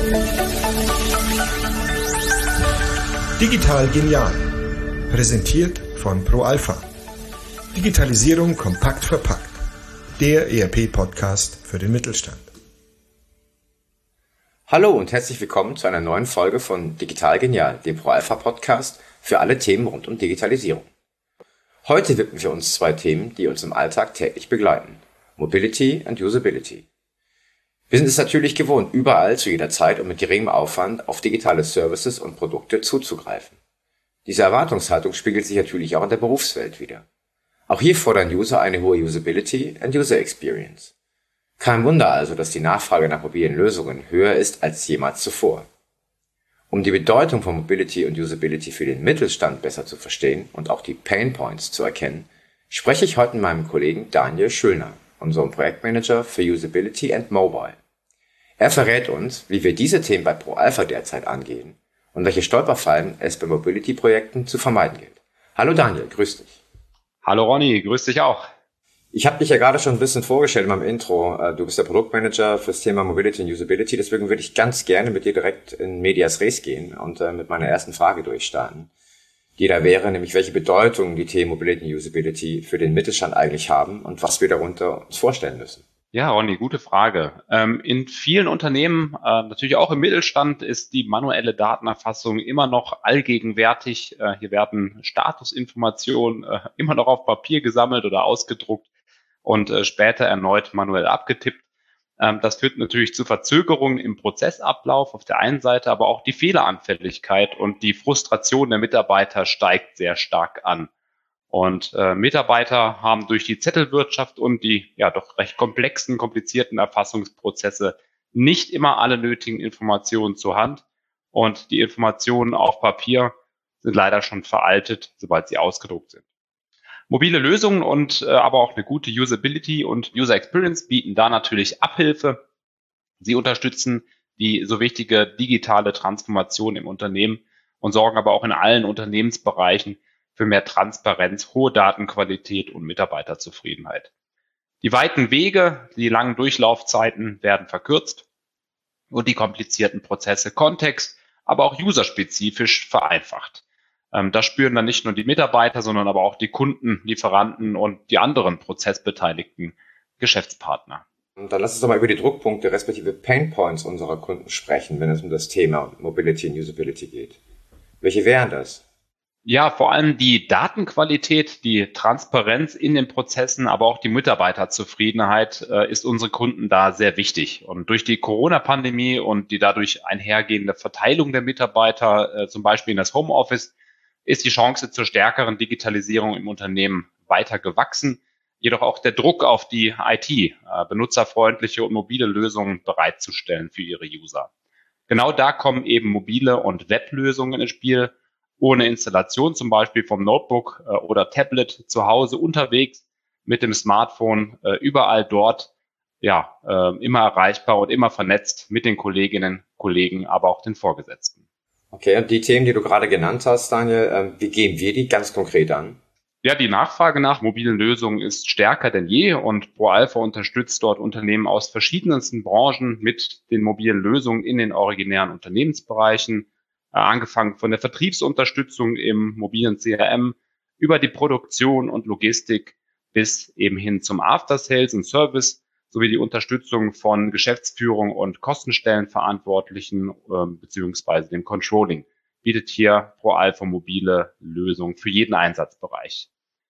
Digital genial. Präsentiert von ProAlpha. Digitalisierung kompakt verpackt. Der ERP-Podcast für den Mittelstand. Hallo und herzlich willkommen zu einer neuen Folge von Digital genial, dem ProAlpha-Podcast für alle Themen rund um Digitalisierung. Heute widmen wir uns zwei Themen, die uns im Alltag täglich begleiten: Mobility und Usability. Wir sind es natürlich gewohnt, überall zu jeder Zeit und mit geringem Aufwand auf digitale Services und Produkte zuzugreifen. Diese Erwartungshaltung spiegelt sich natürlich auch in der Berufswelt wider. Auch hier fordern User eine hohe Usability und User Experience. Kein Wunder also, dass die Nachfrage nach mobilen Lösungen höher ist als jemals zuvor. Um die Bedeutung von Mobility und Usability für den Mittelstand besser zu verstehen und auch die Pain Points zu erkennen, spreche ich heute mit meinem Kollegen Daniel Schüllner, unserem Projektmanager für Usability and Mobile. Er verrät uns, wie wir diese Themen bei ProAlpha derzeit angehen und welche Stolperfallen es bei Mobility-Projekten zu vermeiden gilt. Hallo Daniel, grüß dich. Hallo Ronny, grüß dich auch. Ich habe dich ja gerade schon ein bisschen vorgestellt in meinem Intro. Du bist der Produktmanager fürs Thema Mobility und Usability, deswegen würde ich ganz gerne mit dir direkt in Medias Res gehen und mit meiner ersten Frage durchstarten. Die da wäre nämlich, welche Bedeutung die Themen Mobility und Usability für den Mittelstand eigentlich haben und was wir darunter uns vorstellen müssen. Ja, Ronny, gute Frage. In vielen Unternehmen, natürlich auch im Mittelstand, ist die manuelle Datenerfassung immer noch allgegenwärtig. Hier werden Statusinformationen immer noch auf Papier gesammelt oder ausgedruckt und später erneut manuell abgetippt. Das führt natürlich zu Verzögerungen im Prozessablauf auf der einen Seite, aber auch die Fehleranfälligkeit und die Frustration der Mitarbeiter steigt sehr stark an. Und Mitarbeiter haben durch die Zettelwirtschaft und die ja doch recht komplizierten Erfassungsprozesse nicht immer alle nötigen Informationen zur Hand. Und die Informationen auf Papier sind leider schon veraltet, sobald sie ausgedruckt sind. Mobile Lösungen und aber auch eine gute Usability und User Experience bieten da natürlich Abhilfe. Sie unterstützen die so wichtige digitale Transformation im Unternehmen und sorgen aber auch in allen Unternehmensbereichen für mehr Transparenz, hohe Datenqualität und Mitarbeiterzufriedenheit. Die weiten Wege, die langen Durchlaufzeiten werden verkürzt und die komplizierten Prozesse kontext-, aber auch userspezifisch vereinfacht. Das spüren dann nicht nur die Mitarbeiter, sondern aber auch die Kunden, Lieferanten und die anderen prozessbeteiligten Geschäftspartner. Und dann lass uns doch mal über die Druckpunkte respektive Pain Points unserer Kunden sprechen, wenn es um das Thema Mobility und Usability geht. Welche wären das? Ja, vor allem die Datenqualität, die Transparenz in den Prozessen, aber auch die Mitarbeiterzufriedenheit ist unseren Kunden da sehr wichtig. Und durch die Corona-Pandemie und die dadurch einhergehende Verteilung der Mitarbeiter, zum Beispiel in das Homeoffice, ist die Chance zur stärkeren Digitalisierung im Unternehmen weiter gewachsen. Jedoch auch der Druck auf die IT, benutzerfreundliche und mobile Lösungen bereitzustellen für ihre User. Genau da kommen eben mobile und Weblösungen ins Spiel. Ohne Installation zum Beispiel vom Notebook oder Tablet zu Hause unterwegs mit dem Smartphone überall dort, ja, immer erreichbar und immer vernetzt mit den Kolleginnen, Kollegen, aber auch den Vorgesetzten. Okay, und die Themen, die du gerade genannt hast, Daniel, wie gehen wir die ganz konkret an? Ja, die Nachfrage nach mobilen Lösungen ist stärker denn je und ProAlpha unterstützt dort Unternehmen aus verschiedensten Branchen mit den mobilen Lösungen in den originären Unternehmensbereichen. Angefangen von der Vertriebsunterstützung im mobilen CRM über die Produktion und Logistik bis eben hin zum After Sales und Service sowie die Unterstützung von Geschäftsführung und Kostenstellenverantwortlichen beziehungsweise dem Controlling bietet hier ProAlpha mobile Lösungen für jeden Einsatzbereich.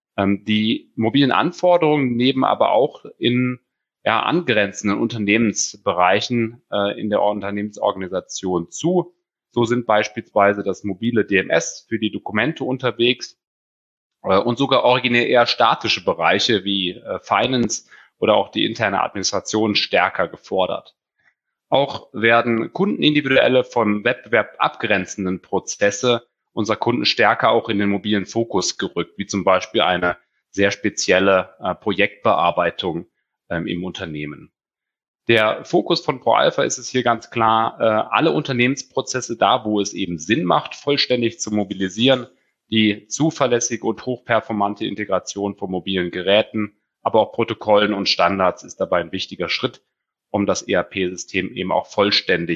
Die mobilen Anforderungen nehmen aber auch in angrenzenden Unternehmensbereichen in der Unternehmensorganisation zu. So sind beispielsweise das mobile DMS für die Dokumente unterwegs und sogar originär eher statische Bereiche wie Finance oder auch die interne Administration stärker gefordert. Auch werden kundenindividuelle von Wettbewerb abgrenzenden Prozesse unserer Kunden stärker auch in den mobilen Fokus gerückt, wie zum Beispiel eine sehr spezielle Projektbearbeitung im Unternehmen. Der Fokus von ProAlpha ist es hier ganz klar, alle Unternehmensprozesse da, wo es eben Sinn macht, vollständig zu mobilisieren, die zuverlässige und hochperformante Integration von mobilen Geräten, aber auch Protokollen und Standards ist dabei ein wichtiger Schritt, um das ERP-System eben auch vollständig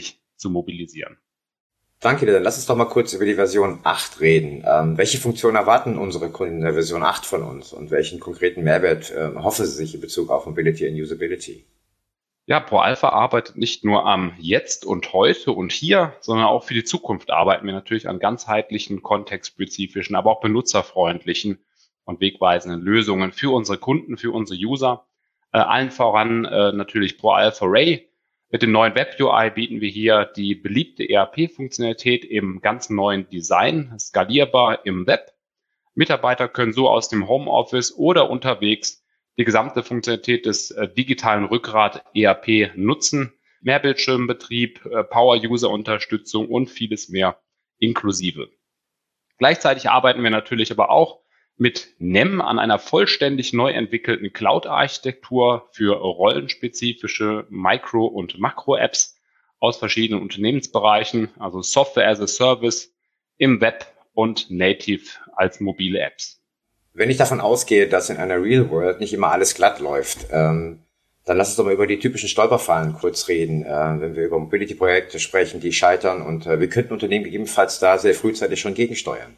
zu mobilisieren. Danke dir. Dann lass uns doch mal kurz über die Version 8 reden. Welche Funktionen erwarten unsere Kunden in der Version 8 von uns und welchen konkreten Mehrwert hoffen sie sich in Bezug auf Mobility und Usability? Ja, ProAlpha arbeitet nicht nur am Jetzt und Heute und hier, sondern auch für die Zukunft arbeiten wir natürlich an ganzheitlichen, kontextspezifischen, aber auch benutzerfreundlichen und wegweisenden Lösungen für unsere Kunden, für unsere User. Allen voran natürlich ProAlpha Ray. Mit dem neuen Web-UI bieten wir hier die beliebte ERP-Funktionalität im ganz neuen Design, skalierbar im Web. Mitarbeiter können so aus dem Homeoffice oder unterwegs die gesamte Funktionalität des digitalen Rückgrat ERP nutzen. Mehrbildschirmbetrieb, Power-User-Unterstützung und vieles mehr inklusive. Gleichzeitig arbeiten wir natürlich aber auch mit NEM an einer vollständig neu entwickelten Cloud-Architektur für rollenspezifische Micro- und Makro-Apps aus verschiedenen Unternehmensbereichen, also Software as a Service im Web und Native als mobile Apps. Wenn ich davon ausgehe, dass in einer Real World nicht immer alles glatt läuft, dann lass uns doch mal über die typischen Stolperfallen kurz reden, wenn wir über Mobility-Projekte sprechen, die scheitern und wie könnten Unternehmen gegebenenfalls da sehr frühzeitig schon gegensteuern?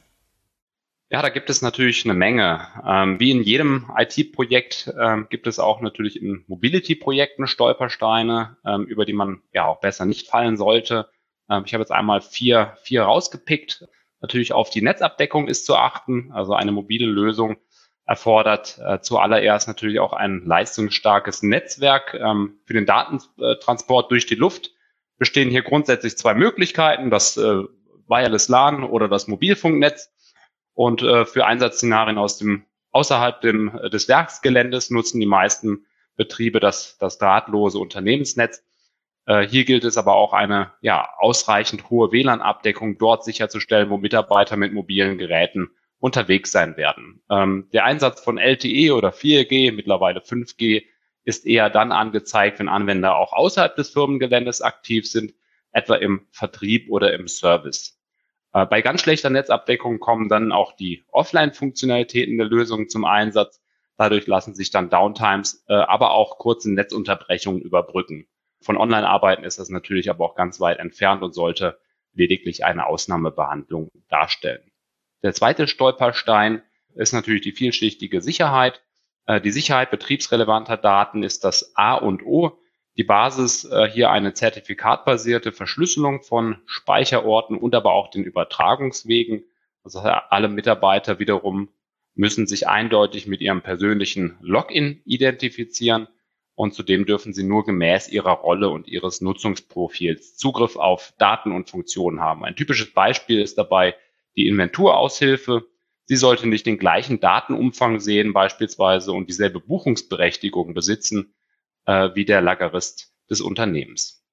Ja, da gibt es natürlich eine Menge. Wie in jedem IT-Projekt gibt es auch natürlich in Mobility-Projekten Stolpersteine, über die man ja auch besser nicht fallen sollte. Ich habe jetzt einmal vier rausgepickt. Natürlich auf die Netzabdeckung ist zu achten. Also eine mobile Lösung erfordert zuallererst natürlich auch ein leistungsstarkes Netzwerk. Für den Datentransport durch die Luft bestehen hier grundsätzlich zwei Möglichkeiten, das Wireless LAN oder das Mobilfunknetz. Und für Einsatzszenarien außerhalb des Werksgeländes nutzen die meisten Betriebe das drahtlose Unternehmensnetz. Hier gilt es aber auch eine ausreichend hohe WLAN-Abdeckung dort sicherzustellen, wo Mitarbeiter mit mobilen Geräten unterwegs sein werden. Der Einsatz von LTE oder 4G, mittlerweile 5G, ist eher dann angezeigt, wenn Anwender auch außerhalb des Firmengeländes aktiv sind, etwa im Vertrieb oder im Service. Bei ganz schlechter Netzabdeckung kommen dann auch die Offline-Funktionalitäten der Lösung zum Einsatz. Dadurch lassen sich dann Downtimes, aber auch kurze Netzunterbrechungen überbrücken. Von Online-Arbeiten ist das natürlich aber auch ganz weit entfernt und sollte lediglich eine Ausnahmebehandlung darstellen. Der zweite Stolperstein ist natürlich die vielschichtige Sicherheit. Die Sicherheit betriebsrelevanter Daten ist das A und O. Die Basis hier eine zertifikatbasierte Verschlüsselung von Speicherorten und aber auch den Übertragungswegen. Also alle Mitarbeiter wiederum müssen sich eindeutig mit ihrem persönlichen Login identifizieren und zudem dürfen sie nur gemäß ihrer Rolle und ihres Nutzungsprofils Zugriff auf Daten und Funktionen haben. Ein typisches Beispiel ist dabei die Inventuraushilfe. Sie sollte nicht den gleichen Datenumfang sehen beispielsweise und dieselbe Buchungsberechtigung besitzen wie der Lagerist des Unternehmens.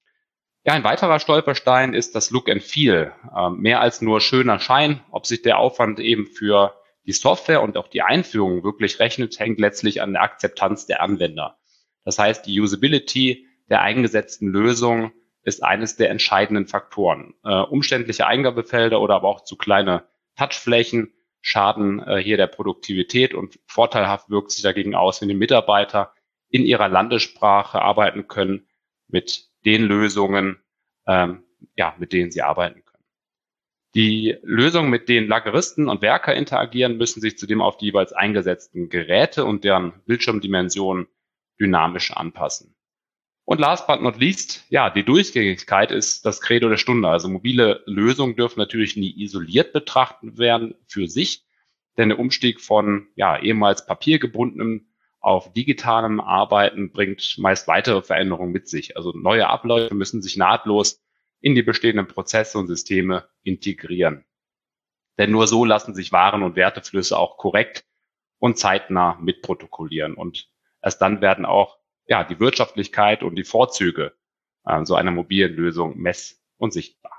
Ja, ein weiterer Stolperstein ist das Look and Feel. Mehr als nur schöner Schein, ob sich der Aufwand eben für die Software und auch die Einführung wirklich rechnet, hängt letztlich an der Akzeptanz der Anwender. Das heißt, die Usability der eingesetzten Lösung ist eines der entscheidenden Faktoren. Umständliche Eingabefelder oder aber auch zu kleine Touchflächen schaden hier der Produktivität und vorteilhaft wirkt sich dagegen aus, wenn die Mitarbeiter in ihrer Landessprache arbeiten können mit den Lösungen, mit denen sie arbeiten können. Die Lösungen, mit denen Lageristen und Werker interagieren, müssen sich zudem auf die jeweils eingesetzten Geräte und deren Bildschirmdimensionen dynamisch anpassen. Und last but not least, die Durchgängigkeit ist das Credo der Stunde. Also mobile Lösungen dürfen natürlich nie isoliert betrachtet werden für sich, denn der Umstieg von ehemals papiergebundenem auf digitalem Arbeiten bringt meist weitere Veränderungen mit sich. Also neue Abläufe müssen sich nahtlos in die bestehenden Prozesse und Systeme integrieren. Denn nur so lassen sich Waren- und Werteflüsse auch korrekt und zeitnah mitprotokollieren. Und erst dann werden auch die Wirtschaftlichkeit und die Vorzüge so einer mobilen Lösung mess- und sichtbar.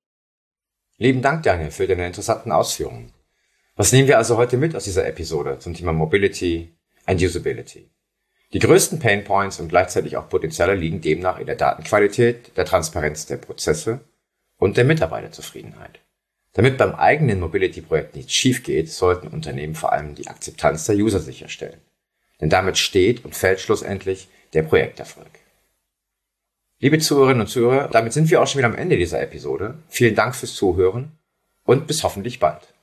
Lieben Dank, Daniel, für deine interessanten Ausführungen. Was nehmen wir also heute mit aus dieser Episode zum Thema Mobility and Usability? Die größten Painpoints und gleichzeitig auch Potenziale liegen demnach in der Datenqualität, der Transparenz der Prozesse und der Mitarbeiterzufriedenheit. Damit beim eigenen Mobility-Projekt nichts schief geht, sollten Unternehmen vor allem die Akzeptanz der User sicherstellen. Denn damit steht und fällt schlussendlich der Projekterfolg. Liebe Zuhörerinnen und Zuhörer, damit sind wir auch schon wieder am Ende dieser Episode. Vielen Dank fürs Zuhören und bis hoffentlich bald.